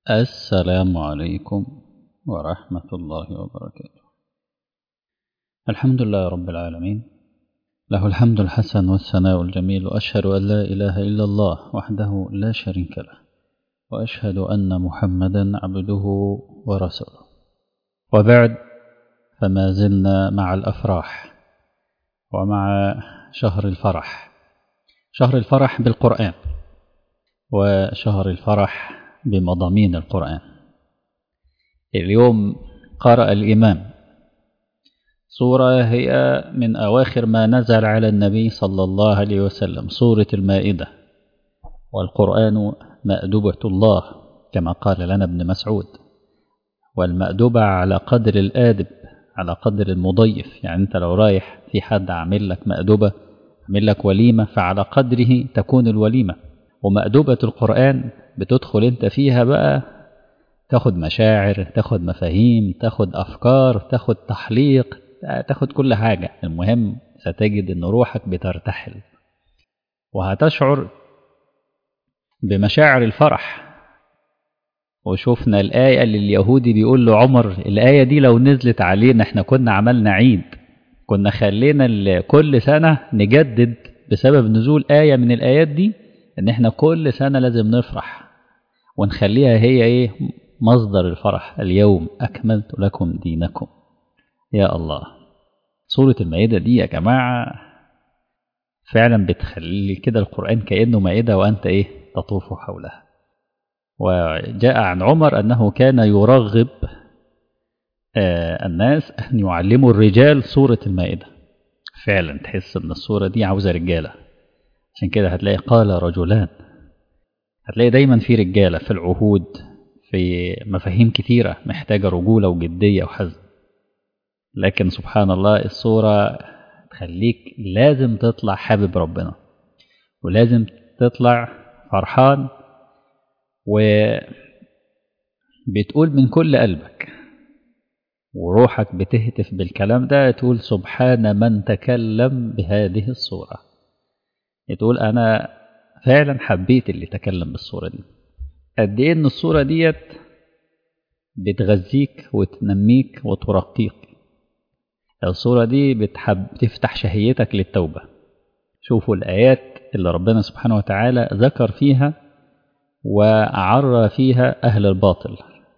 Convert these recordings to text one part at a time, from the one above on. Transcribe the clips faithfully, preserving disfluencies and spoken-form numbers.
السلام عليكم ورحمة الله وبركاته. الحمد لله رب العالمين، له الحمد الحسن والثناء الجميل، وأشهد أن لا إله إلا الله وحده لا شريك له، وأشهد أن محمدا عبده ورسوله. وبعد، فما زلنا مع الأفراح ومع شهر الفرح، شهر الفرح بالقرآن وشهر الفرح بمضامين القرآن. اليوم قرأ الإمام سورة هي من أواخر ما نزل على النبي صلى الله عليه وسلم، سورة المائدة. والقرآن مأدبة الله كما قال لنا ابن مسعود، والمأدبة على قدر الآدب، على قدر المضيف. يعني أنت لو رايح في حد عامل لك مأدبة، عامل لك وليمة، فعلى قدره تكون الوليمة. ومأدبة القرآن بتدخل أنت فيها بقى، تاخد مشاعر، تاخد مفاهيم، تاخد أفكار، تاخد تحليق، تاخد كل حاجة. المهم ستجد أن روحك بترتحل، وهتشعر بمشاعر الفرح. وشوفنا الآية اللي اليهودي بيقول له عمر، الآية دي لو نزلت علينا احنا كنا عملنا عيد، كنا خلينا كل سنة نجدد بسبب نزول آية من الآيات دي، ان احنا كل سنة لازم نفرح ونخليها هي ايه مصدر الفرح. اليوم أكملت لكم دينكم. يا الله، سورة المائدة دي يا جماعة فعلا بتخلي كده القرآن كأنه مائدة وأنت إيه تطوف حولها. وجاء عن عمر أنه كان يرغب آه الناس أن يعلموا الرجال سورة المائدة. فعلا تحس أن السورة دي عاوزة رجالة، عشان كده هتلاقي قال رجلان، هتلاقي دايما في رجالة في العهود، في مفاهيم كتيرة محتاجة رجولة وجدية وحزم. لكن سبحان الله الصورة تخليك لازم تطلع حابب ربنا، ولازم تطلع فرحان وبتقول من كل قلبك، وروحك بتهتف بالكلام ده، تقول سبحان من تكلم بهذه الصورة. تقول أنا فعلا حبيت اللي تكلم بالصورة دي. قد إيه إن الصورة ديت بتغذيك وتنميك وترقيك. الصورة دي بتحب تفتح شهيتك للتوبة. شوفوا الآيات اللي ربنا سبحانه وتعالى ذكر فيها وعرى فيها أهل الباطل.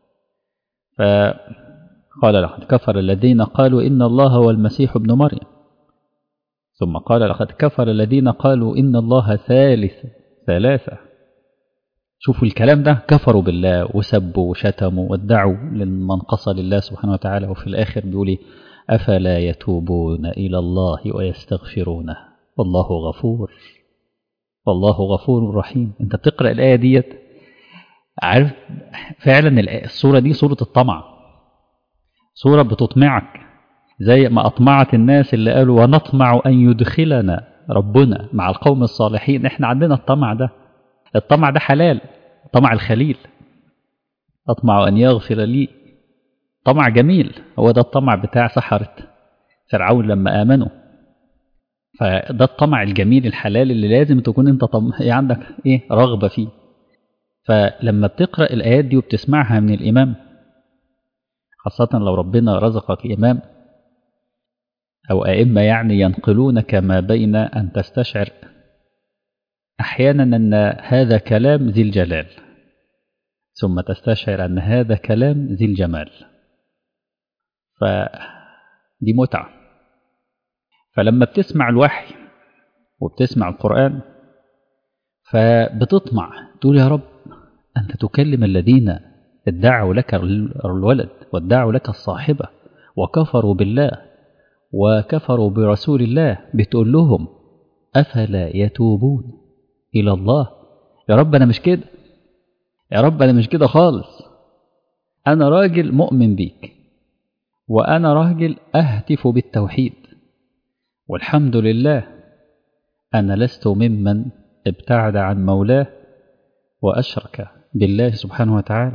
فقال لقد كفر الذين قالوا إن الله هو المسيح ابن مريم، ثم قال لقد كفر الذين قالوا إن الله ثالث ثلاثة. شوفوا الكلام ده، كفروا بالله وسبوا وشتموا وادعوا للمنقصة لله سبحانه وتعالى. وفي الآخر بيقول أفلا يتوبون إلى الله ويستغفرونه والله غفور، والله غفور رحيم. انت بتقرأ الآية ديت عارف فعلا السورة دي سورة الطمع، سورة بتطمعك زي ما أطمعت الناس اللي قالوا ونطمع أن يدخلنا ربنا مع القوم الصالحين. احنا عندنا الطمع ده، الطمع ده حلال، طمع الخليل، أطمع أن يغفر لي، طمع جميل. هو ده الطمع بتاع سحرة فرعون لما آمنوا. فده الطمع الجميل الحلال اللي لازم تكون انت طم... عندك ايه رغبة فيه. فلما بتقرأ الآيات دي وبتسمعها من الإمام، خاصة لو ربنا رزقك إمام أو أئمة يعني ينقلونك ما بين أن تستشعر أحيانا أن هذا كلام ذي الجلال، ثم تستشعر أن هذا كلام ذي الجمال، فدي متعة. فلما بتسمع الوحي وبتسمع القرآن فبتطمع، تقول يا رب أنت تكلم الذين ادعوا لك الولد وادعوا لك الصاحبة وكفروا بالله وكفروا برسول الله، بتقول لهم أفلا يتوبون إلى الله. يا رب أنا مش كده، يا رب أنا مش كده خالص. أنا راجل مؤمن بيك، وأنا راجل أهتف بالتوحيد، والحمد لله أنا لست ممن ابتعد عن مولاه وأشرك بالله سبحانه وتعالى.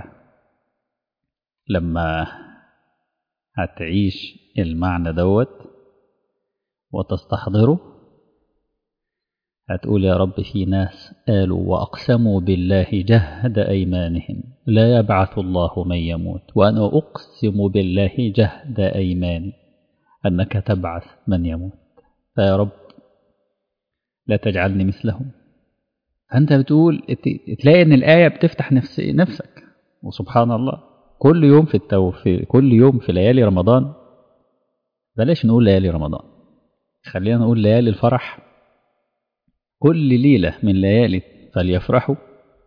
لما هتعيش المعنى دوت وتستحضره هتقول يا رب في ناس قالوا وأقسموا بالله جهد أيمانهم لا يبعث الله من يموت وأنا أقسم بالله جهد أيماني أنك تبعث من يموت، فيا رب لا تجعلني مثلهم. فأنت بتقول تلاقي أن الآية بتفتح نفس نفسك. وسبحان الله كل يوم في التو في كل يوم في ليالي رمضان، بلاش نقول ليالي رمضان، خلينا نقول ليالي الفرح، كل ليلة من ليالي فليفرحوا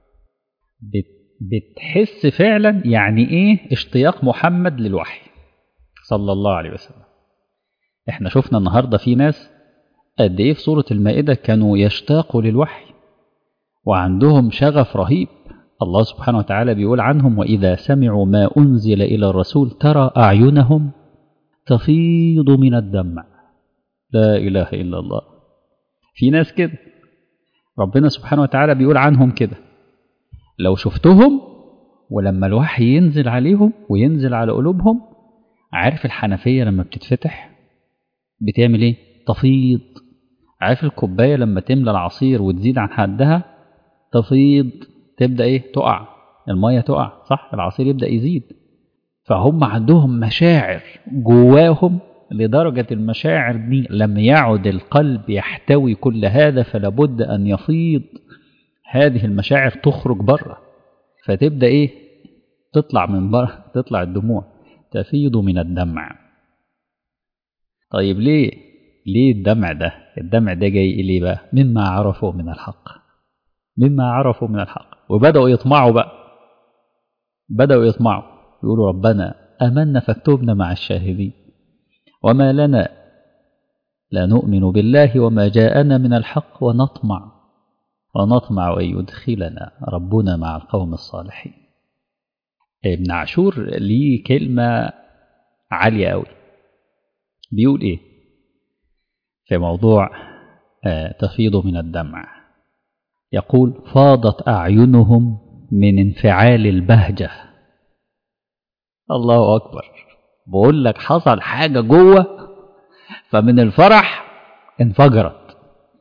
بتحس فعلا يعني ايه اشتياق محمد للوحي صلى الله عليه وسلم. احنا شفنا النهاردة في ناس قد ايه في سورة المائدة كانوا يشتاقوا للوحي وعندهم شغف رهيب. الله سبحانه وتعالى بيقول عنهم: وإذا سمعوا ما أنزل إلى الرسول ترى أعينهم تفيض من الدمع. لا إله إلا الله. في ناس كده ربنا سبحانه وتعالى بيقول عنهم كده، لو شفتهم ولما الوحي ينزل عليهم وينزل على قلوبهم، عارف الحنفية لما بتتفتح بتعمل ايه؟ تفيض. عارف الكوباية لما تملى العصير وتزيد عن حدها تفيض، تبدأ ايه؟ تقع المية، تقع صح، العصير يبدأ يزيد. فهم عندهم مشاعر جواهم لدرجة المشاعر دي لم يعد القلب يحتوي كل هذا، فلابد أن يفيض هذه المشاعر تخرج بره، فتبدأ ايه؟ تطلع من بره، تطلع الدموع تفيض من الدمع. طيب ليه ليه الدمع ده؟ الدمع ده جاي ليه بقى؟ مما عرفوا من الحق، مما عرفوا من الحق. وبدأوا يطمعوا بقى، بدأوا يطمعوا يقولوا ربنا آمنا فاكتبنا مع الشاهدين وما لنا لا نؤمن بالله وما جاءنا من الحق ونطمع ونطمع أن يدخلنا ربنا مع القوم الصالحين. ابن عاشور ليه كلمة عالية أوي، بيقول إيه في موضوع آه تفيض من الدمع؟ يقول: فاضت أعينهم من انفعال البهجة. الله أكبر. بقول لك حصل حاجة جوه فمن الفرح انفجرت،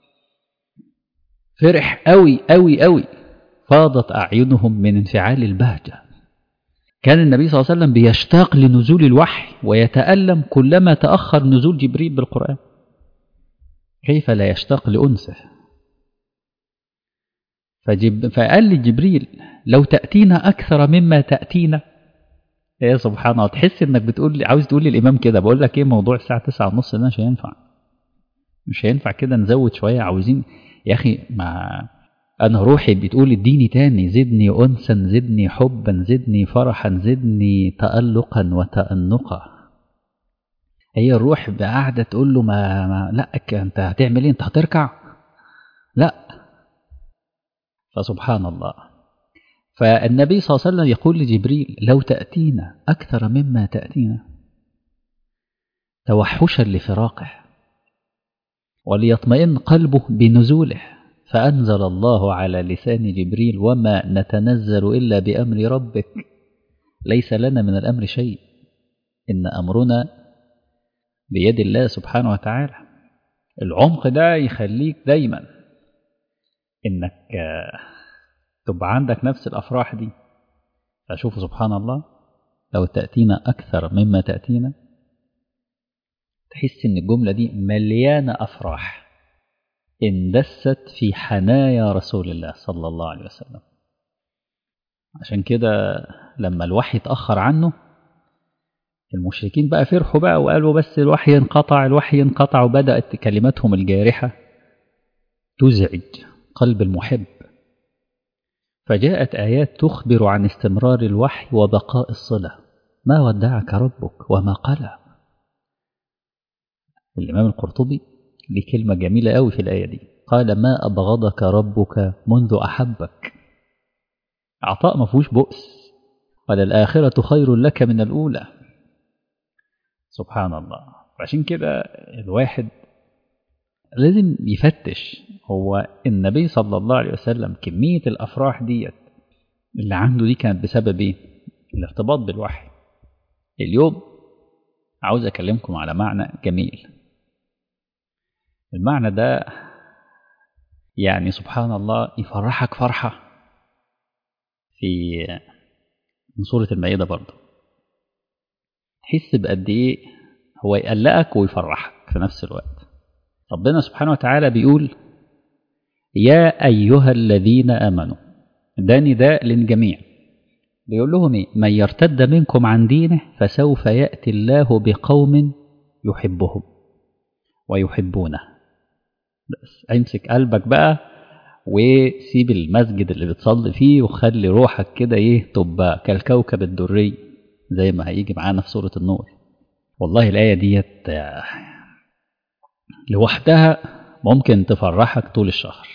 فرح قوي قوي قوي. فاضت أعينهم من انفعال البهجة. كان النبي صلى الله عليه وسلم بيشتاق لنزول الوحي ويتألم كلما تأخر نزول جبريل بالقرآن، كيف لا يشتاق لأنسه؟ فجب... فقال لجبريل: لو تأتينا أكثر مما تأتينا. يا سبحان الله، تحس إنك بتقول لي، عاوز تقول لي الإمام كده، بقول لك إيه، موضوع الساعة تسعة ونص ده مش هينفع، مش هينفع كده، نزود شوية. عاوزين يا أخي، مع أنا روحي بتقول اديني تاني، زدني أنسا، زدني حبا، زدني فرحا، زدني تألقا وتأنقا. هي الروح قاعدة تقول له ما, ما لا أنت هتعمل إيه؟ أنت هتركع؟ لا. فسبحان الله. فالنبي صلى الله عليه وسلم يقول لجبريل: لو تأتينا أكثر مما تأتينا، توحشا لفراقه وليطمئن قلبه بنزوله. فأنزل الله على لسان جبريل: وما نتنزل إلا بأمر ربك ليس لنا من الأمر شيء، إن أمرنا بيد الله سبحانه وتعالى. العمق ده يخليك دايما إنك تبقى عندك نفس الأفراح دي. فشوفوا سبحان الله، لو تأتينا أكثر مما تأتينا، تحس إن الجملة دي مليانة أفراح اندست في حنايا رسول الله صلى الله عليه وسلم. عشان كده لما الوحي اتأخر عنه، المشركين بقى فرحوا بقى وقالوا بس الوحي انقطع، الوحي انقطع، وبدأت كلماتهم الجارحة تزعج قلب المحب. فجاءت آيات تخبر عن استمرار الوحي وبقاء الصلة. ما ودعك ربك وما قلى. الإمام القرطبي ليه كلمة جميلة قوي في الآية دي، قال: ما أبغضك ربك منذ أحبك. عطاء ما فيهوش بؤس، وللآخرة خير لك من الأولى. سبحان الله. فعشان كده الواحد لازم يفتش، هو النبي صلى الله عليه وسلم كمية الأفراح ديت اللي عنده دي كانت بسبب ايه؟ الارتباط بالوحي. اليوم عاوز أكلمكم على معنى جميل. المعنى ده يعني سبحان الله يفرحك فرحة في من سورة المائدة برضه. تحس بقد إيه هو يقلقك ويفرحك في نفس الوقت. ربنا سبحانه وتعالى بيقول يا أيها الذين آمنوا، ده نداء للجميع، بيقول لهم إيه؟ من يرتد منكم عن دينه فسوف يأتي الله بقوم يحبهم ويحبونه. بس امسك قلبك بقى وسيب المسجد اللي بتصلي فيه وخلي روحك كده ايه تبقى كالكوكب الدري زي ما هيجي معانا في سورة النور. والله الآية ديت لوحدها ممكن تفرحك طول الشهر.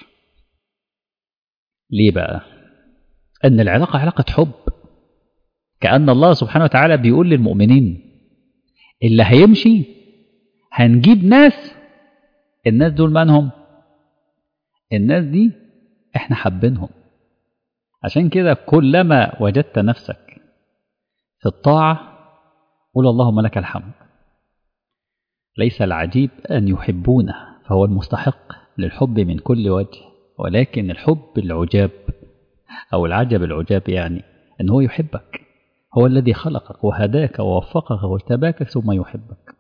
ليه بقى؟ أن العلاقة علاقة حب، كأن الله سبحانه وتعالى بيقول للمؤمنين اللي هيمشي هنجيب ناس، الناس دول منهم؟ الناس دي احنا حابينهم. عشان كده كلما وجدت نفسك في الطاعة قول اللهم لك الحمد. ليس العجيب أن يحبونه، فهو المستحق للحب من كل وجه، ولكن الحب العجاب أو العجب العجاب يعني أن هو يحبك، هو الذي خلقك وهداك ووفقك واجتباك ثم يحبك.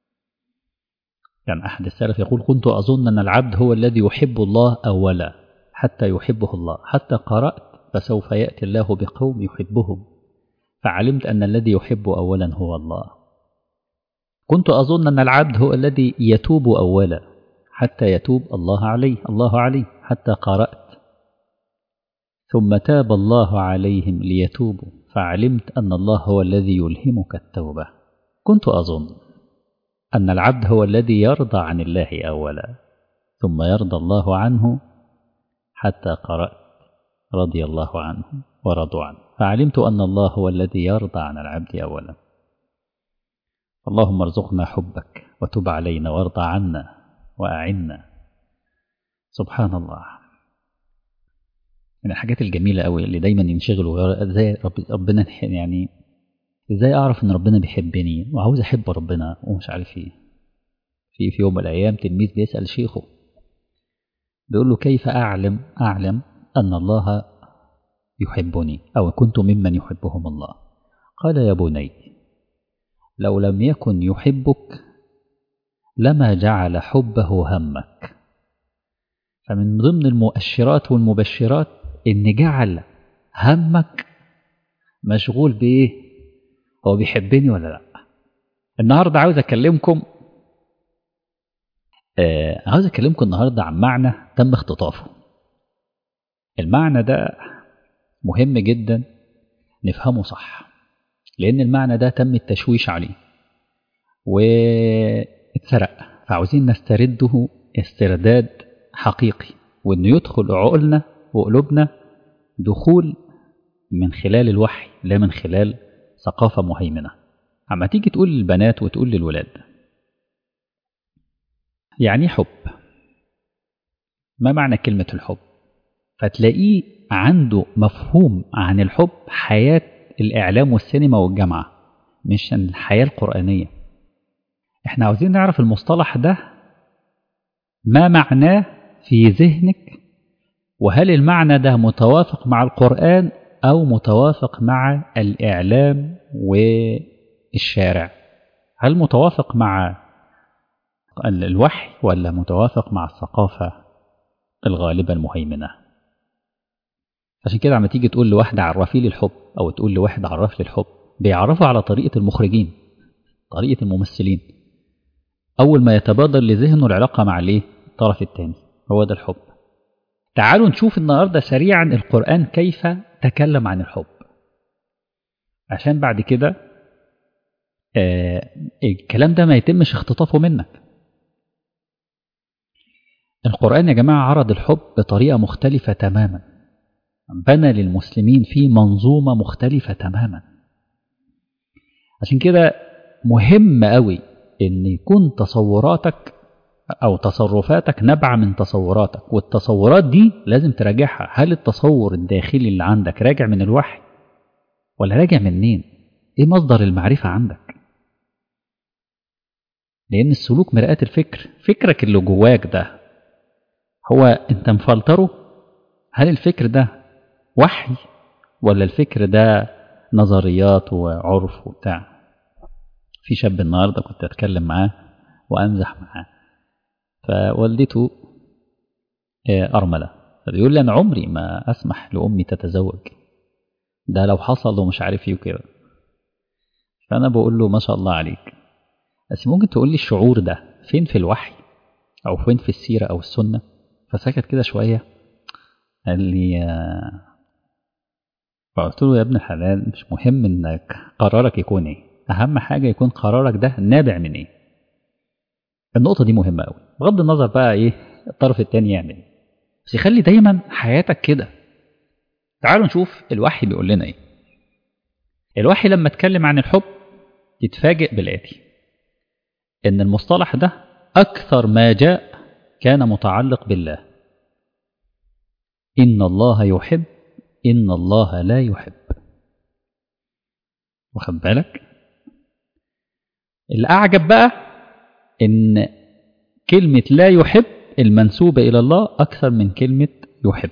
يعني أحد السلف يقول كنت أظن أن العبد هو الذي يحب الله أولا حتى يحبه الله، حتى قرأت فسوف يأتي الله بقوم يحبهم فعلمت أن الذي يحب أولا هو الله. كنت أظن أن العبد هو الذي يتوب أولا حتى يتوب الله عليه الله عليه حتى قرأت ثم تاب الله عليهم ليتوبوا فعلمت أن الله هو الذي يلهمك التوبة. كنت أظن أن العبد هو الذي يرضى عن الله أولا ثم يرضى الله عنه حتى قرأت رضي الله عنه ورضوا عنه فعلمت أن الله هو الذي يرضى عن العبد أولا. اللهم ارزقنا حبك وتب علينا وارضى عنا وأعنا. سبحان الله، من الحاجات الجميلة قوي اللي دايما ينشغلوا ازاي رب ربنا يعني ازاي اعرف ان ربنا بيحبني وعاوز احب ربنا ومش عارف ايه. في في يوم من الايام تلميذ بيسأل شيخه بيقول له كيف اعلم اعلم ان الله يحبني او كنت ممن يحبهم الله؟ قال يا بني لو لم يكن يحبك لما جعل حبه همك. فمن ضمن المؤشرات والمبشرات ان جعل همك مشغول بايه؟ هو بيحبني ولا لا؟ النهارده عاوز اكلمكم آه عاوز اكلمكم النهارده عن معنى تم اختطافه. المعنى ده مهم جدا نفهمه صح، لان المعنى ده تم التشويش عليه واتسرق، فعاوزين نسترده استرداد حقيقي، وانه يدخل عقولنا وقلوبنا دخول من خلال الوحي لا من خلال ثقافة مهيمنة. اما تيجي تقول للبنات وتقول للولاد يعني حب، ما معنى كلمة الحب؟ فتلاقيه عنده مفهوم عن الحب حياة الإعلام والسينما والجامعة مش الحياة القرآنية. احنا عاوزين نعرف المصطلح ده ما معناه في ذهنك، وهل المعنى ده متوافق مع القرآن أو متوافق مع الإعلام والشارع؟ هل متوافق مع الوحي ولا متوافق مع الثقافة الغالبة المهيمنة؟ عشان كده عم تيجي تقول لواحدة عرفي لي الحب أو تقول لواحد عرف لي الحب، بيعرفوا على طريقة المخرجين طريقة الممثلين. أول ما يتبادر لذهنه العلاقة مع الايه؟ الطرف الثاني، هو ده الحب. تعالوا نشوف النهاردة سريعا القرآن كيف تكلم عن الحب، عشان بعد كده آه الكلام ده ما يتمش اختطافه منك. القرآن يا جماعة عرض الحب بطريقة مختلفة تماما، بنى للمسلمين فيه منظومة مختلفة تماما. عشان كده مهم قوي ان يكون تصوراتك أو تصرفاتك نبع من تصوراتك، والتصورات دي لازم تراجعها. هل التصور الداخلي اللي عندك راجع من الوحي ولا راجع منين؟ إيه مصدر المعرفة عندك؟ لأن السلوك مرآة الفكر. فكرك اللي جواك ده هو أنت مفلتره؟ هل الفكر ده وحي ولا الفكر ده نظريات وعرف وبتاع. في شاب النهاردة كنت أتكلم معاه وأمزح معاه، فوالدته أرملة، فبيقول لي أنا عمري ما أسمح لأمي تتزوج، ده لو حصل ومش عارف ايه وكده. فأنا بقول له ما شاء الله عليك، بس ممكن تقول لي الشعور ده فين في الوحي أو فين في السيرة أو السنة؟ فسكت كده شوية، قال لي فقلت له يا ابن الحلال مش مهم انك قرارك يكون ايه، اهم حاجة يكون قرارك ده نابع من ايه. النقطة دي مهمة قوي، بغض النظر بقى ايه الطرف التاني يعمل ايه، بس يخلي دايما حياتك كده. تعالوا نشوف الوحي بيقول لنا ايه. الوحي لما اتكلم عن الحب يتفاجئ بالآتي، ان المصطلح ده اكثر ما جاء كان متعلق بالله. إن الله يحب، إن الله لا يحب. واخد بالك؟ الأعجب بقى إن كلمة لا يحب المنسوبة إلى الله أكثر من كلمة يحب.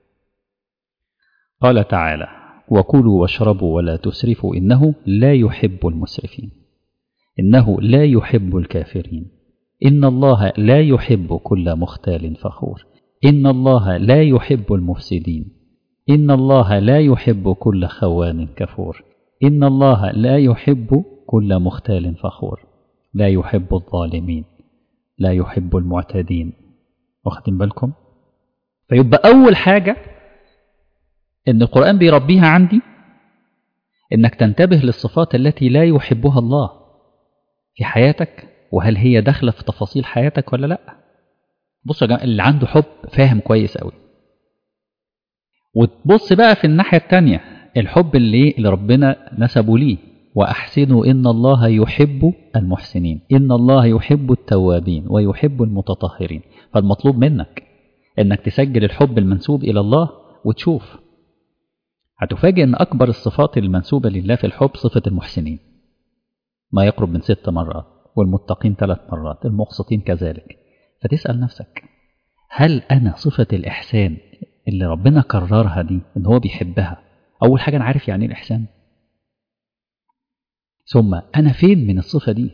قال تعالى وكلوا واشربوا ولا تسرفوا إنه لا يحب المسرفين، إنه لا يحب الكافرين، إن الله لا يحب كل مختال فخور، إن الله لا يحب المفسدين، إن الله لا يحب كل خوان كفور، إن الله لا يحب كل مختال فخور، لا يحب الظالمين، لا يحب المعتدين. واخدين بالكم؟ فيبقى أول حاجة إن القرآن بيربيها عندي إنك تنتبه للصفات التي لا يحبها الله في حياتك، وهل هي داخلة في تفاصيل حياتك ولا لا. بص يا جماعة، اللي عنده حب فاهم كويس قوي. وتبص بقى في الناحية التانية، الحب اللي, اللي ربنا نسبه ليه، وأحسنوا إن الله يحب المحسنين، إن الله يحب التوابين ويحب المتطهرين. فالمطلوب منك إنك تسجل الحب المنسوب إلى الله وتشوف، هتفاجئ إن أكبر الصفات المنسوبة لله في الحب صفة المحسنين، ما يقرب من ست مرات، والمتقين ثلاث مرات، المقسطين كذلك. فتسأل نفسك، هل أنا صفة الإحسان اللي ربنا كررها دي إن هو بيحبها؟ أول حاجة أنا عارف يعني الإحسان، ثم أنا فين من الصفة دي،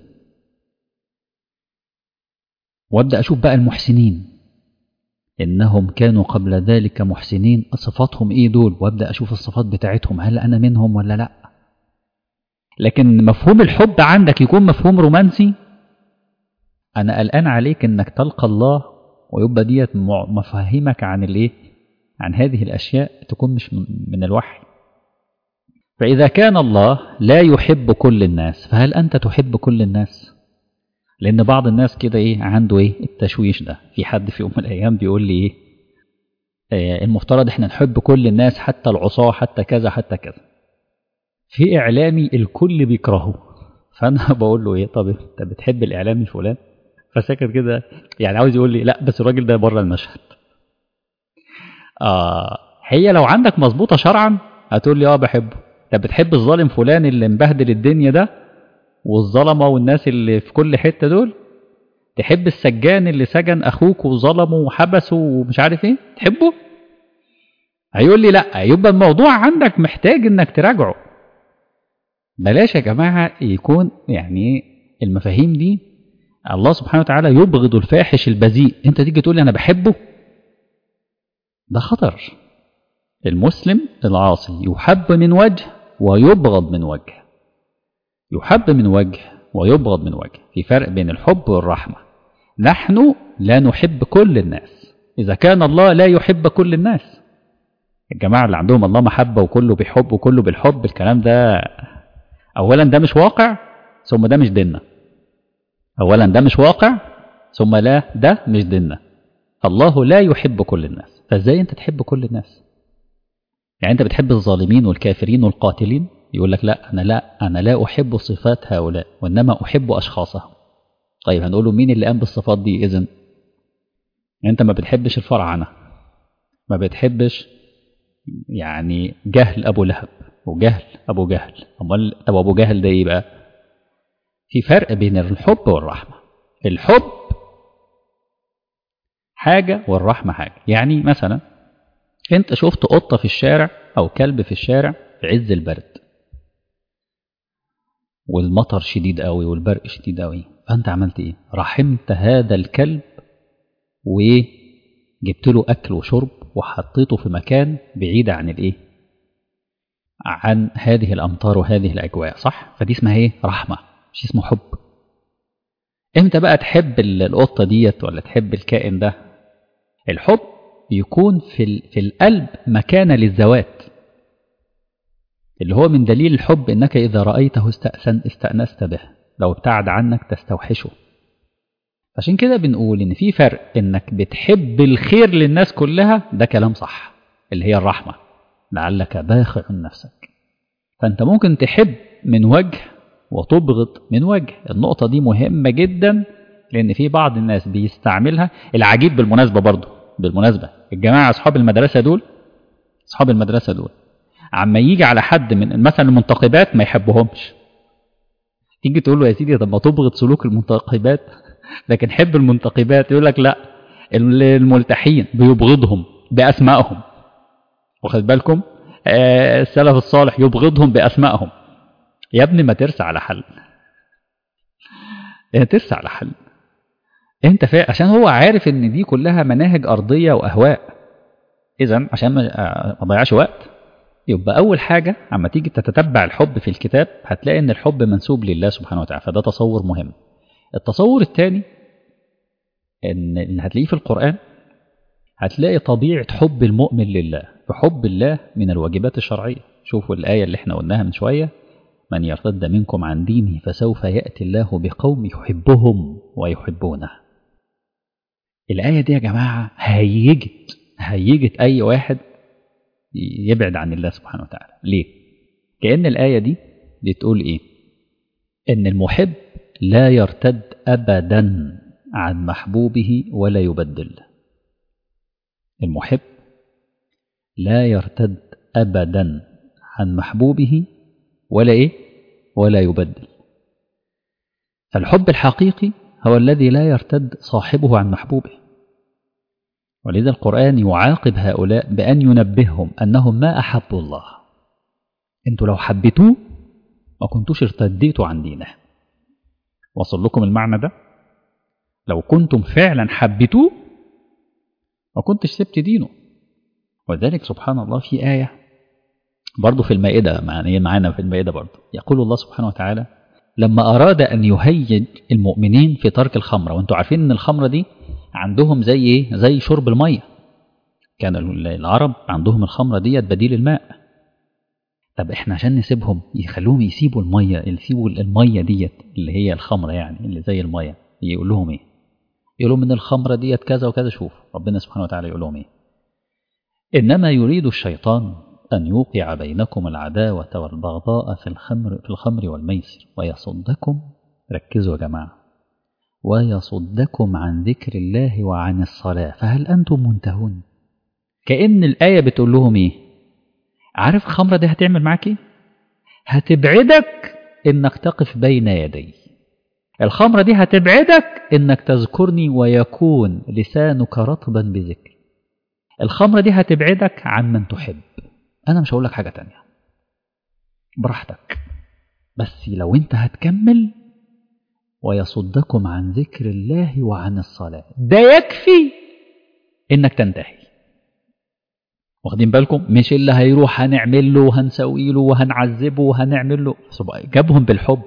وابدأ أشوف بقى المحسنين إنهم كانوا قبل ذلك محسنين، صفاتهم إيه دول، وابدأ أشوف الصفات بتاعتهم هل أنا منهم ولا لأ. لكن مفهوم الحب عندك يكون مفهوم رومانسي، أنا قلقان عليك إنك تلقى الله ويبقى ديت مفاهيمك عن الإيه، عن هذه الأشياء تكون مش من الوحي. فإذا كان الله لا يحب كل الناس، فهل أنت تحب كل الناس؟ لأن بعض الناس كده إيه عنده إيه التشويش ده. في حد في يوم من الأيام بيقول لي إيه آه المفترض إحنا نحب كل الناس حتى العصاة حتى كذا حتى كذا. في إعلامي الكل بيكرهه، فأنا بقول له إيه، طب أنت بتحب الإعلامي فلان؟ فساكت كده، يعني عاوز يقول لي لا بس الراجل ده بره المشهد. آه هي لو عندك مظبوطة شرعا هتقول لي آه بحبه. طب بتحب الظالم فلان اللي مبهدل الدنيا ده والظلمة والناس اللي في كل حتة دول؟ تحب السجان اللي سجن أخوك وظلمه وحبسه ومش عارف إيه؟ تحبه؟ هيقول لي لا. يبقى الموضوع عندك محتاج إنك تراجعه. بلاش يا جماعة يكون يعني المفاهيم دي، الله سبحانه وتعالى يبغض الفاحش البذيء، أنت تيجي تقول لي أنا بحبه، ده خطر. المسلم العاصي يحب من وجه ويبغض من وجه، يحب من وجه ويبغض من وجه. في فرق بين الحب والرحمة. نحن لا نحب كل الناس، إذا كان الله لا يحب كل الناس. الجماعة اللي عندهم الله محبة وكله بيحب وكله بالحب، الكلام ده أولا ده مش واقع، ثم ده مش ديننا. أولا ده مش واقع، ثم لا ده مش ديننا. الله لا يحب كل الناس، فازاي أنت تحب كل الناس؟ يعني أنت بتحب الظالمين والكافرين والقاتلين؟ يقول لك لا أنا لا أنا لا أحب صفات هؤلاء وإنما أحب أشخاصهم. طيب هنقول له مين اللي قام بالصفات دي إذن؟ يعني أنت ما بتحبش الفراعنة، ما بتحبش يعني جهل أبو لهب وجهل أبو جهل، أمال طب أبو جهل ده إيه بقى؟ في فرق بين الحب والرحمة. الحب حاجة والرحمة حاجة. يعني مثلا أنت شفت قطة في الشارع أو كلب في الشارع في عز البرد، والمطر شديد قوي والبرق شديد قوي، فأنت عملت إيه؟ رحمت هذا الكلب وجبت له أكل وشرب وحطيته في مكان بعيد عن الإيه؟ عن هذه الأمطار وهذه الأجواء، صح؟ فدي اسمها إيه؟ رحمة، مش اسمه حب. إمتى بقى تحب القطة ديت ولا تحب الكائن ده؟ الحب يكون في في القلب مكانة للذوات، اللي هو من دليل الحب إنك إذا رأيته استأسن استأنست به، لو ابتعد عنك تستوحشه. عشان كده بنقول إن في فرق إنك بتحب الخير للناس كلها، ده كلام صح، اللي هي الرحمة، لعلك باخع نفسك. فأنت ممكن تحب من وجه وتبغض من وجه. النقطة دي مهمة جدا، لأن في بعض الناس بيستعملها. العجيب بالمناسبة برضو، بالمناسبة الجماعة أصحاب المدرسة دول، أصحاب المدرسة دول عما يجي على حد من مثلا المنتقبات ما يحبهمش، تيجي تقول له يا سيدي طب ما تبغض سلوك المنتقبات لكن حب المنتقبات، يقول لك لا الملتحين بيبغضهم بأسمائهم. واخد بالكم؟ آه السلف الصالح يبغضهم بأسمائهم. يا ابني ما ترسى على حل، يا ترسى على حل انت فاهم، عشان هو عارف ان دي كلها مناهج أرضية وأهواء. إذن عشان ما ضيعش وقت، يبقى أول حاجة عما تيجي تتتبع الحب في الكتاب هتلاقي ان الحب منسوب لله سبحانه وتعالى، فده تصور مهم. التصور الثاني ان اللي هتلاقيه في القرآن، هتلاقي طبيعة حب المؤمن لله، فحب الله من الواجبات الشرعية. شوفوا الآية اللي احنا قلناها من شوية، من يرتد منكم عن دينه فسوف يأتي الله بقوم يحبهم ويحبونه. الآية دي يا جماعة هيجت هيجت أي واحد يبعد عن الله سبحانه وتعالى. ليه؟ كأن الآية دي بتقول إيه؟ إن المحب لا يرتد أبدا عن محبوبه ولا يبدل. المحب لا يرتد أبدا عن محبوبه ولا إيه؟ ولا يبدل. فالحب الحقيقي هو الذي لا يرتد صاحبه عن محبوبه. ولذا القرآن يعاقب هؤلاء بأن ينبههم أنهم ما أحبوا الله. أنتوا لو حبيتوه ما كنتوش ارتديتوا عن دينه. وصل لكم المعنى ده؟ لو كنتم فعلا حبيتوه ما كنتش سبت دينه. وذلك سبحان الله في آية برضو في المائدة، معنا في المائدة برضو، يقول الله سبحانه وتعالى لما أراد أن يهيج المؤمنين في ترك الخمرة. وانتوا عارفين أن الخمرة دي عندهم زي إيه؟ زي شرب المية. كان العرب عندهم الخمرة دي بديل الماء. طب احنا عشان نسيبهم يخلوهم يسيبوا المية، يسيبوا المية ديت اللي هي الخمرة يعني اللي زي المية، يقول لهم ايه؟ يقول لهم ان الخمرة ديت كذا وكذا. شوف ربنا سبحانه وتعالى يقول لهم ايه؟ إنما يريد الشيطان أن يوقع بينكم العداوة والبغضاء في الخمر في الخمر والميسر ويصدكم، ركزوا يا جماعة، ويصدكم عن ذكر الله وعن الصلاة فهل أنتم منتهون. كأن الآية بتقول لهم إيه؟ عارف الخمرة دي هتعمل معاك إيه؟ هتبعدك إنك تقف بين يدي. الخمرة دي هتبعدك إنك تذكرني ويكون لسانك رطبا بذكر. الخمرة دي هتبعدك عن من تحب. أنا مش هقول لك حاجة تانية، براحتك، بس لو أنت هتكمل ويصدكم عن ذكر الله وعن الصلاة، ده يكفي إنك تنتهي. واخدين بالكم؟ مش اللي هيروح هنعمل له وهنسوي له وهنعذبه وهنعمل له، جابهم بالحب،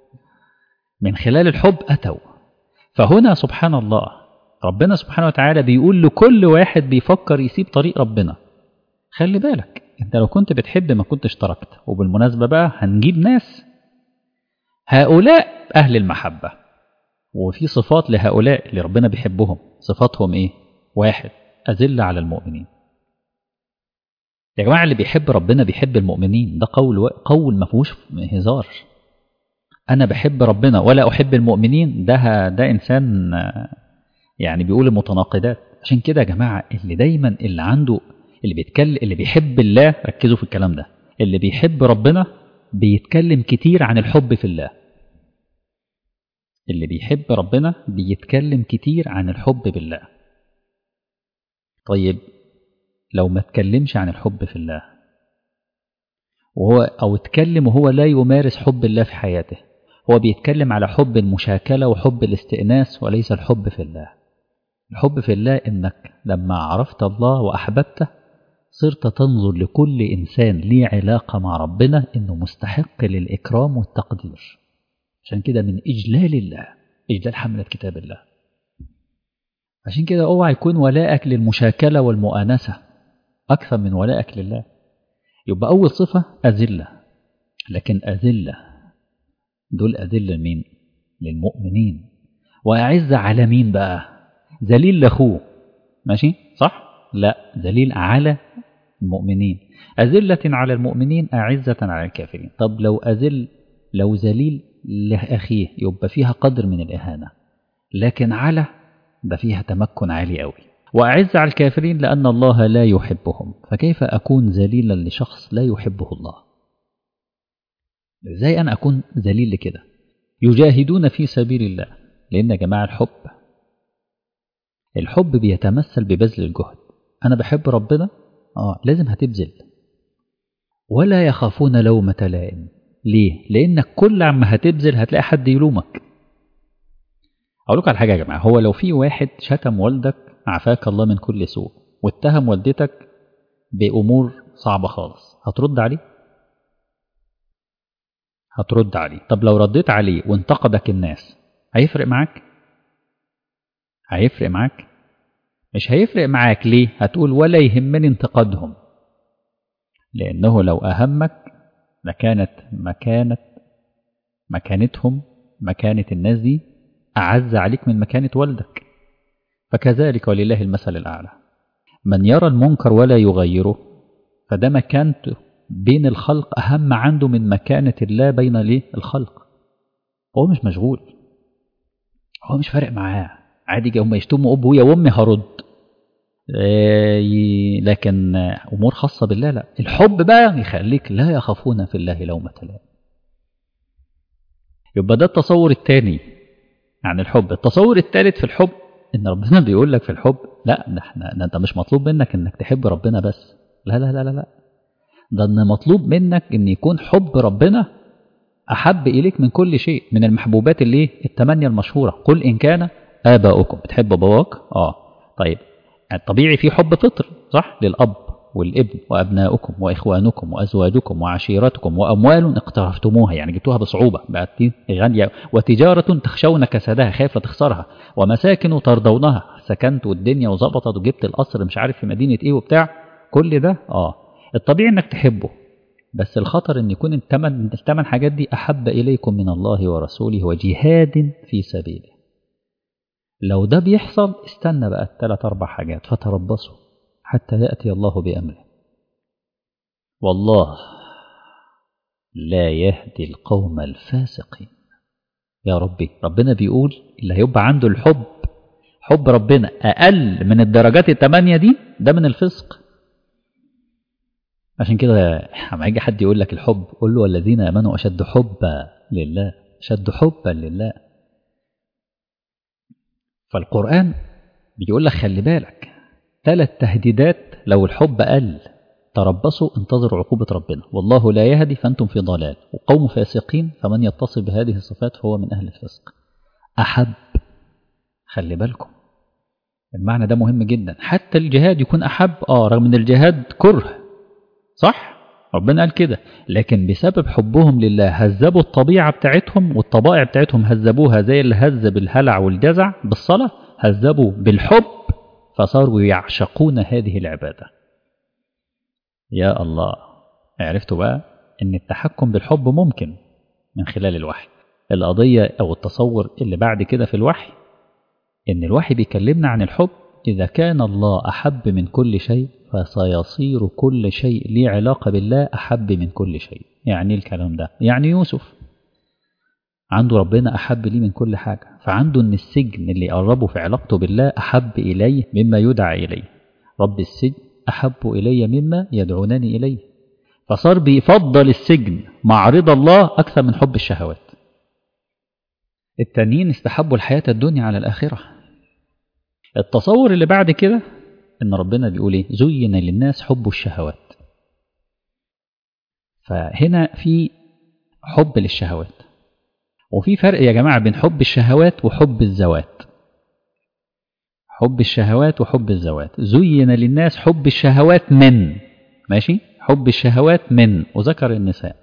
من خلال الحب أتوا. فهنا سبحان الله ربنا سبحانه وتعالى بيقول لكل واحد بيفكر يسيب طريق ربنا، خلي بالك انت لو كنت بتحب ما كنتش تركت. وبالمناسبة بقى هنجيب ناس هؤلاء أهل المحبة، وفي صفات لهؤلاء اللي ربنا بيحبهم. صفاتهم ايه؟ واحد، أذلة على المؤمنين. يا جماعة اللي بيحب ربنا بيحب المؤمنين، ده قول و... قول ما فيهوش هزار. أنا بحب ربنا ولا أحب المؤمنين، ده ده إنسان يعني بيقول المتناقضات. عشان كده يا جماعة اللي دايما اللي عنده اللي بيتكلم اللي بيحب الله، ركزوا في الكلام ده، اللي بيحب ربنا بيتكلم كتير عن الحب في الله. اللي بيحب ربنا بيتكلم كتير عن الحب بالله. طيب لو ما اتكلمش عن الحب في الله وهو أو اتكلم وهو لا يمارس حب الله في حياته، هو بيتكلم على حب المشاكلة وحب الاستئناس وليس الحب في الله. الحب في الله إنك لما عرفت الله وأحببته صرت تنظر لكل إنسان ليه علاقة مع ربنا إنه مستحق للإكرام والتقدير. عشان كده من إجلال الله إجلال حملة كتاب الله. عشان كده اوعى يكون ولائك للمشاكلة والمؤانسة أكثر من ولائك لله. يبقى أول صفة أذلة، لكن أذلة دول أذلة مين؟ للمؤمنين. وأعز على مين بقى؟ ذليل لأخوه، ماشي صح؟ لا، ذليل على المؤمنين. أذلة على المؤمنين أعزة على الكافرين. طب لو أذل لو ذليل لأخيه يبقى فيها قدر من الإهانة، لكن على ده فيها تمكن عالي قوي. وأعز على الكافرين لأن الله لا يحبهم. فكيف أكون ذليلا لشخص لا يحبه الله؟ إزاي أنا أكون ذليل لكده؟ يجاهدون في سبيل الله. لأن يا جماعة الحب الحب بيتمثل ببذل الجهد. أنا بحب ربنا آه لازم هتبذل. ولا يخافون لومة لائم. ليه؟ لأنك كل عما هتبذل هتلاقي حد يلومك. أقول لك على حاجة يا جماعة، هو لو في واحد شتم والدك عافاك الله من كل سوء واتهم والدتك بأمور صعبة خالص، هترد عليه؟ هترد عليه. طب لو رديت عليه وانتقدك الناس هيفرق معاك؟ هيفرق معاك؟ مش هيفرق معاك. ليه؟ هتقول ولا يهمني انتقادهم، لأنه لو أهمك لكانت مكانت مكانتهم مكانة الناس دي أعز عليك من مكانة والدك. فكذلك ولله المثل الأعلى. من يرى المنكر ولا يغيره فده مكانته بين الخلق أهم عنده من مكانة الله بين ليه الخلق. هو مش مشغول، هو مش فارق معاه، عادي هم يشتموا أبويا وأمي هرد. لكن أمور خاصة بالله لا. الحب بقى يخليك لا يخافون في الله لومة لائم. يبقى ده التصور الثاني عن الحب. التصور الثالث في الحب إن ربنا بيقول لك في الحب لا، ده احنا ده انت مش مطلوب منك انك تحب ربنا بس، لا لا لا لا لا، ده ان مطلوب منك ان يكون حب ربنا أحب إليك من كل شيء. من المحبوبات اللي الثمانية المشهورة، قل إن كان آباؤكم. بتحب باباك؟ آه طيب الطبيعي في حب فطري صح، للأب والابن وأبناؤكم وإخوانكم وأزواجكم وعشيرتكم وأموال اقترفتموها، يعني جبتوها بصعوبة بقت غالية، وتجارة تخشون كسادها، خايف لا تخسرها، ومساكن ترضونها، سكنت والدنيا وظبطت وجبت القصر مش عارف في مدينة إيه وبتاع، كل ده آه الطبيعي إنك تحبه. بس الخطر إن يكون الثمن الثمن حاجات دي أحب إليكم من الله ورسوله وجهاد في سبيله. لو ده بيحصل استنى بقى الثلاث أربع حاجات، فتربصوا حتى يأتي الله بأمره. والله لا يهدي القوم الفاسقين. يا ربي، ربنا بيقول اللي هيبقى عنده الحب حب ربنا أقل من الدرجات الثمانية دي ده من الفسق. عشان كده لما يجي حد يقول لك الحب قول له والذين آمنوا أشد حبا لله، أشد حبا لله. فالقرآن بيقول لك خلي بالك ثلاث تهديدات لو الحب قل، تربصوا انتظروا عقوبة ربنا، والله لا يهدي فأنتم في ضلال، وقوم فاسقين فمن يتصف بهذه الصفات فهو من أهل الفسق. أحب، خلي بالكم المعنى ده مهم جدا. حتى الجهاد يكون أحب آه رغم من الجهاد كره صح، ربنا قال كده، لكن بسبب حبهم لله هذبوا الطبيعة بتاعتهم، والطبائع بتاعتهم هذبوها زي اللي هذب الهلع والجزع بالصلاة، هذبوا بالحب فصاروا يعشقون هذه العبادة. يا الله، عرفتوا بقى ان التحكم بالحب ممكن من خلال الوحي. القضية او التصور اللي بعد كده في الوحي ان الوحي بيكلمنا عن الحب. إذا كان الله أحب من كل شيء فسيصير كل شيء ليه علاقة بالله أحب من كل شيء. يعني الكلام ده يعني يوسف عنده ربنا أحب ليه من كل حاجة، فعنده أن السجن اللي يقربه في علاقته بالله أحب إليه مما يدعى إليه. رب السجن أحب إلي مما يدعونني إليه، فصار بيفضل السجن مع رضا الله أكثر من حب الشهوات. التانيين استحبوا الحياة الدنيا على الآخرة. التصور اللي بعد كده إن ربنا بيقول إيه؟ زين للناس حب الشهوات. فهنا في حب للشهوات، وفي فرق يا جماعة بين حب الشهوات وحب الذوات. حب الشهوات وحب الذوات، زين للناس حب الشهوات من، ماشي، حب الشهوات من، وذكر النساء.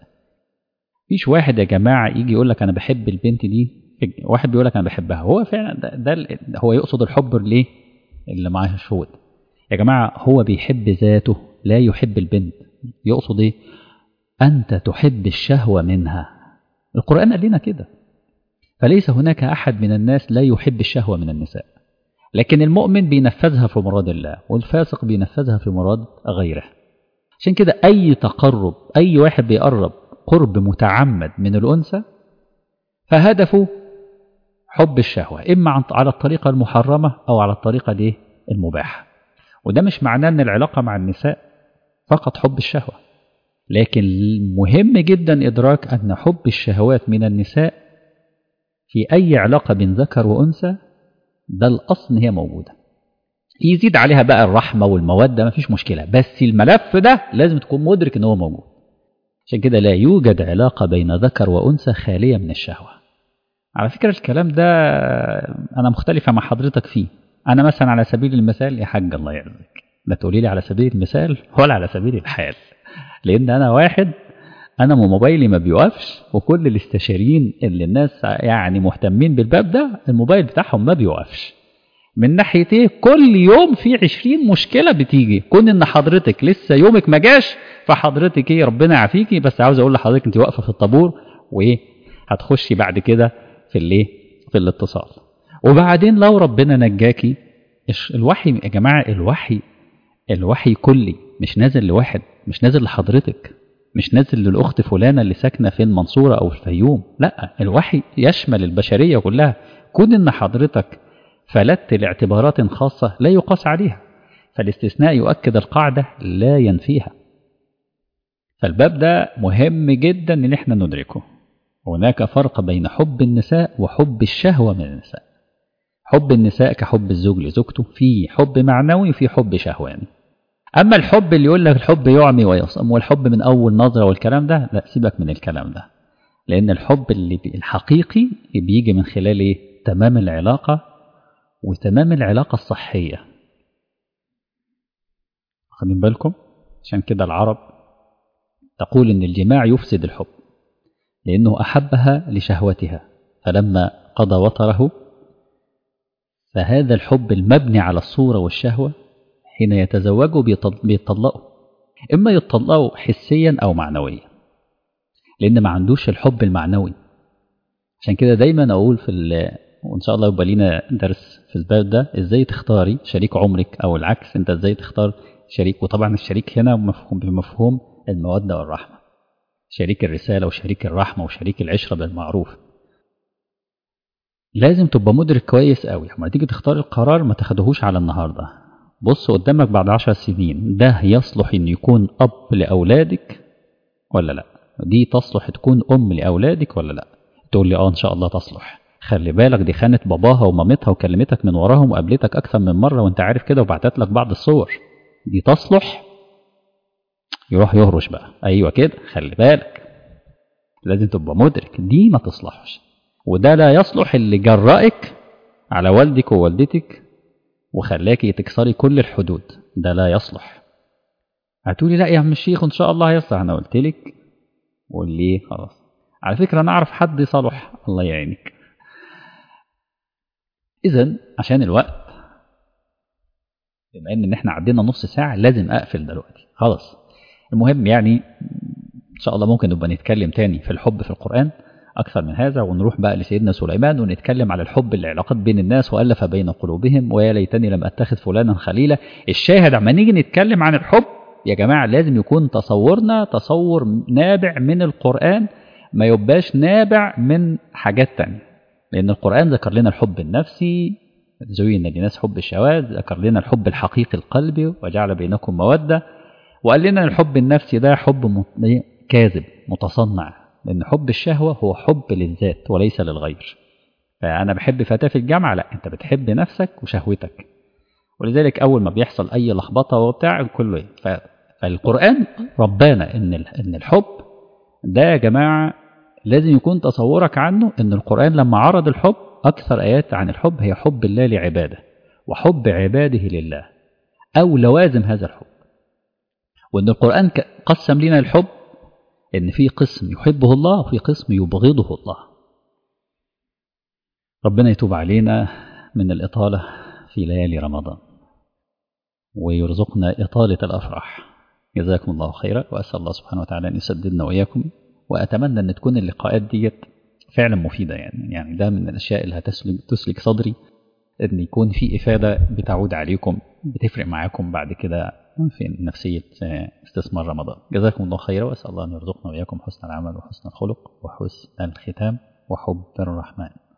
فيش واحد يا جماعة يجي يقول لك أنا بحب البنت دي، واحد بيقول لك أنا بحبها، هو فعلا ده, ده هو يقصد الحب ليه اللي معاه شهود يا جماعة؟ هو بيحب ذاته لا يحب البنت. يقصد ايه؟ أنت تحب الشهوة منها، القرآن قال لنا كده. فليس هناك أحد من الناس لا يحب الشهوة من النساء، لكن المؤمن بينفذها في مراد الله، والفاسق بينفذها في مراد غيره. عشان كده أي تقرب، أي واحد بيقرب قرب متعمد من الأنثى فهدفه حب الشهوة، إما على الطريقة المحرمة أو على الطريقة دي المباحة. وده مش معناه أن العلاقة مع النساء فقط حب الشهوة، لكن مهم جدا إدراك أن حب الشهوات من النساء في أي علاقة بين ذكر وأنثى ده الأصل هي موجودة، يزيد عليها بقى الرحمة والمودة مفيش مشكلة، بس الملف ده لازم تكون مدرك أنه موجود. عشان كده لا يوجد علاقة بين ذكر وأنثى خالية من الشهوة. على فكرة الكلام ده أنا مختلفة مع حضرتك فيه. أنا مثلا على سبيل المثال يا حاج الله يعزك، لا تقولي لي على سبيل المثال ولا على سبيل الحال، لأن أنا واحد أنا موبايلي ما بيوقفش، وكل الاستشاريين اللي الناس يعني مهتمين بالباب ده الموبايل بتاعهم ما بيوقفش. من ناحية ايه؟ كل يوم في عشرين مشكلة بتيجي، كون ان حضرتك لسه يومك ما جاش فحضرتك ايه ربنا يعافيكي، بس عاوز اقول لحضرتك انت واقفة في الطابور وايه هتخشي بعد كده في الايه في الاتصال. وبعدين لو ربنا نجاكي، الوحي يا جماعة الوحي الوحي كلي، مش نازل لواحد، مش نازل لحضرتك، مش نازل للأخت فلانة اللي ساكنة في المنصورة أو الفيوم، لا، الوحي يشمل البشرية كلها. كون ان حضرتك فلت لاعتبارات خاصة لا يقاس عليها، فالاستثناء يؤكد القاعدة لا ينفيها. فالباب ده مهم جدا ان احنا ندركه. هناك فرق بين حب النساء وحب الشهوة من النساء. حب النساء كحب الزوج لزوجته، في حب معنوي وفي حب شهواني. أما الحب اللي يقول لك الحب يعمي ويصم والحب من أول نظرة والكلام ده، لا سيبك من الكلام ده، لأن الحب اللي الحقيقي بيجي من خلال إيه؟ تمام العلاقة وتمام العلاقة الصحية. خلين بالكم، عشان كده العرب تقول إن الجماع يفسد الحب، لأنه أحبها لشهوتها فلما قضى وطره، فهذا الحب المبني على الصورة والشهوة حين يتزوجوا بيطلقوا، إما يطلقوا حسيا أو معنويا، لأن ما عندوش الحب المعنوي. عشان كده دايما أقول في ال وإن شاء الله يبقى لينا درس في الباب ده، إزاي تختاري شريك عمرك أو العكس، أنت إزاي تختار شريك. وطبعا الشريك هنا مفهوم بمفهوم المودة والرحمة، شريك الرسالة وشريك الرحمة وشريك العشرة بالمعروف. لازم تبقى مدرك كويس قوي لما تيجي تختار القرار، ما تاخدهوش على النهاردة. بص قدامك بعد عشر سنين ده يصلح إن يكون أب لأولادك ولا لا، دي تصلح تكون أم لأولادك ولا لا. تقول لي آه إن شاء الله تصلح. خلي بالك دي خانت باباها ومامتها وكلمتك من وراهم وقابلتك أكثر من مرة وانت عارف كده وبعتت لك بعض الصور، دي تصلح. يروح يهرش بقى، أيوة كده، خلي بالك لازم تبقى مدرك دي ما تصلحش. وده لا يصلح اللي جرأك على والدك ووالدتك وخلاكي تكسري كل الحدود، ده لا يصلح. هتقولي لا يا عم الشيخ إن شاء الله هيصلح. أنا قلت لك قول لي خلاص. على فكرة أنا أعرف حد صالح الله يعينك. إذن عشان الوقت، بما إن إحنا عدينا نص ساعة لازم أقفل دلوقتي خلاص. المهم يعني إن شاء الله ممكن نبقى نتكلم تاني في الحب في القرآن أكثر من هذا، ونروح بقى لسيدنا سليمان ونتكلم على الحب العلاقات بين الناس وألف بين قلوبهم ويا ليتني لم أتخذ فلانا خليلا. الشاهد عما نيجي نتكلم عن الحب يا جماعة لازم يكون تصورنا تصور نابع من القرآن، ما يبقاش نابع من حاجات تانية. لأن القرآن ذكر لنا الحب النفسي، زين للناس حب الشهوات، ذكر لنا الحب الحقيقي القلبي وجعل بينكم مودة، وقال لنا الحب النفسي ده حب كاذب متصنع، لأن حب الشهوة هو حب للذات وليس للغير. فأنا بحب فتاة في الجامعة، لا أنت بتحب نفسك وشهوتك. ولذلك أول ما بيحصل أي لخبطة وبتاع كله. فالقرآن ربنا إن إن الحب ده يا جماعة لازم يكون تصورك عنه ان القرآن لما عرض الحب اكثر ايات عن الحب هي حب الله لعباده وحب عباده لله او لوازم هذا الحب. وان القرآن قسم لنا الحب ان في قسم يحبه الله وفي قسم يبغضه الله. ربنا يتوب علينا من الإطالة في ليالي رمضان ويرزقنا إطالة الأفراح. جزاكم الله خيرا، وأسأل الله سبحانه وتعالى أن يسددنا وإياكم، وأتمنى أن تكون اللقاءات ديت فعلا مفيدة. يعني يعني ده من الأشياء اللي هتسلك تسلك صدري، أن يكون في إفادة بتعود عليكم بتفرق معاكم بعد كده في نفسية استثمار رمضان. جزاكم الله خيرا، وأسأل الله أن يرزقنا وإياكم حسن العمل وحسن الخلق وحسن الختام وحب الرحمن.